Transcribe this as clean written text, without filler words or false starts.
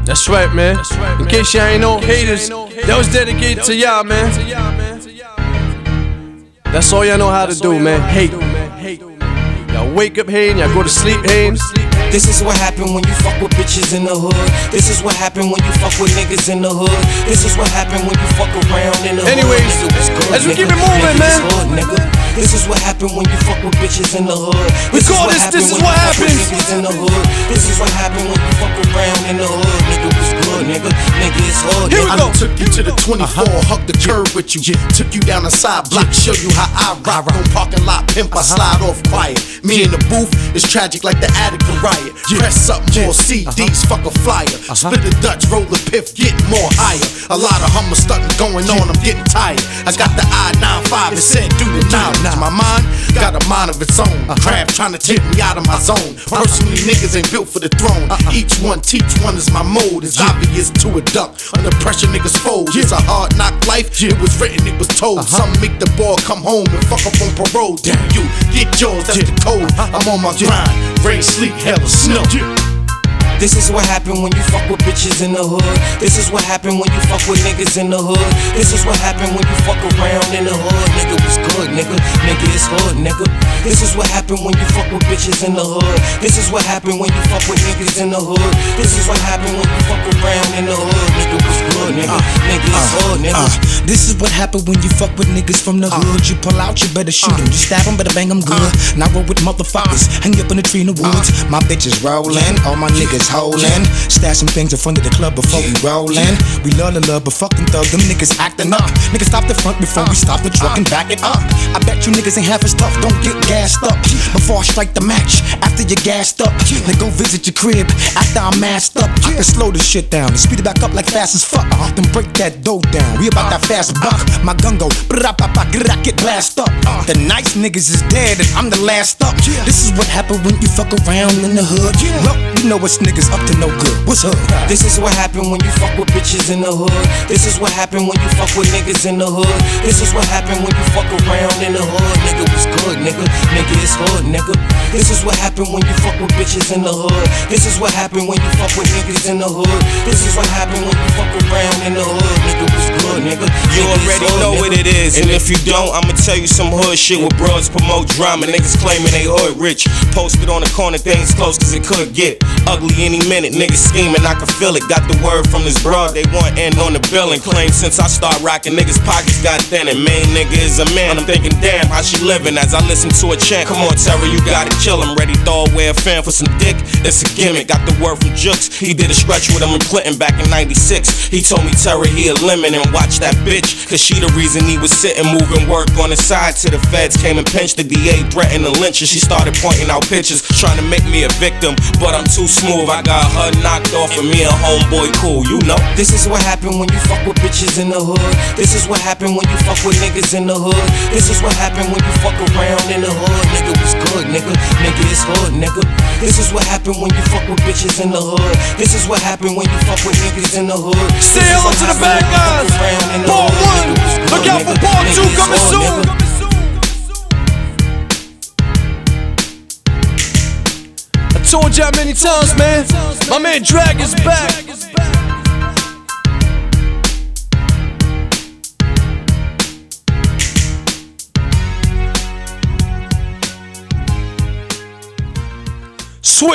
That's right, man. In case y'all ain't know, haters, that was dedicated to y'all, man. That's all y'all know how to do, man. Hate. Y'all wake up hating, y'all go to sleep hating. This is what happen when you fuck with bitches in the hood. This is what happen when you fuck with niggas in the hood. This is what happen when you fuck around in the hood. Anyways, as we keep it moving, man. This is what happen when you fuck with bitches in the hood. We call this is what happens. This is what happen when you fuck around in the hood. Nigga, what's good, nigga? Nigga, it's hood. Here we go. I took you to the 24, hug the curb with you. Took you down the side block, show you how I rock. On parking lot, pimp, I slide off quiet. Me in the booth, it's tragic like the attic of riot. Press up more CDs, fuck a flyer. Split the Dutch, roll the piff, get more higher. A lot of hummer stunting going on, I'm getting tired. I got the I-95, it said do the knowledge. My mind got a mind of its own. Crab trying to take me out of my zone. Personally, niggas ain't built for the throne. Each one teach one is my mode. It's obvious to a duck. Under pressure, niggas fold. It's a hard knock life. It was written, it was told. Some make the boy come home and fuck up on parole. Damn you, get yours, that's the code. I'm on my grind. Rain, sleet, hell, or snow. This is what happen when you fuck with bitches in the hood. This is what happen when you fuck with niggas in the hood. This is what happen when you fuck around in the hood. Nigga, what's good, nigga? Nigga, it's hood, nigga. This is what happen when you fuck with bitches in the hood. This is what happen when you fuck with niggas in the hood. This is what happen when you fuck around in the hood. Nigga, what's good, nigga? Nigga, it's hood, nigga. This is what happen when you fuck with niggas from the hood. You pull out, you better shoot them. You stab them, better bang them good. Now roll with motherfuckers, hang up in the tree in the woods. My bitches rollin', all my niggas holdin'. Stash some things in front of the club before we rollin'. We love the love, but fucking thug, them niggas actin' up. Niggas stop the front before we stop the truck and back it up. I bet you niggas ain't half as tough, don't get gassed up before I strike the match. After you gassed up, then go visit your crib. After I'm masked up, I can slow the shit down and speed it back up like fast as fuck. Then break that dough down, we about that fast buck. My gun go, get blast up. The nice niggas is dead and I'm the last up. This is what happen when you fuck around in the hood. Well, you know what's niggas up to no good. What's up? This is what happen when you fuck with bitches in the hood. This is what happen when you fuck with niggas in the hood. This is what happen when you fuck around in the hood. Nigga, what's good, nigga? Nigga, it's hood, nigga. This is what happen when you fuck with bitches in the hood. This is what happen when you fuck with niggas in the hood. This is what happen when you fuck around in the hood. Nigga, what's good, nigga? You already know what it is, and if you don't, I'ma tell you some hood shit with bros promote drama. Niggas claiming they hood rich, posted on the corner, things close cause it could get ugly any minute. Niggas scheming, I can feel it. Got the word from this broad, they want end on the bill and claim since I start rocking, niggas pockets got thin and main nigga is a man. I'm thinking, damn, how she living as I listen to a chant. Come on, Terry, you gotta kill him. Ready, throw away a fan for some dick, it's a gimmick. Got the word from Jukes, he did a stretch with him in Clinton back in 96. He told me, Terry, he a lemon and watch that bitch, cause she the reason he was sitting moving work on the side till the feds came and pinched the DA, threatened to lynch her. She started pointing out pictures, trying to make me a victim, but I'm too smooth. I got her knocked off and me and homeboy cool, you know. This is what happen when you fuck with bitches in the hood. This is what happen when you fuck with niggas in the hood. This is what happen when you fuck around in the hood. Nigga, what's good, nigga? Nigga, it's hood, nigga. This is what happen when you fuck with bitches in the hood. This is what happen when you fuck with niggas in the hood. Say hello to the bad guys. Part 1, look out for part 2 coming soon. I told y'all many times, man. My man Drag is back.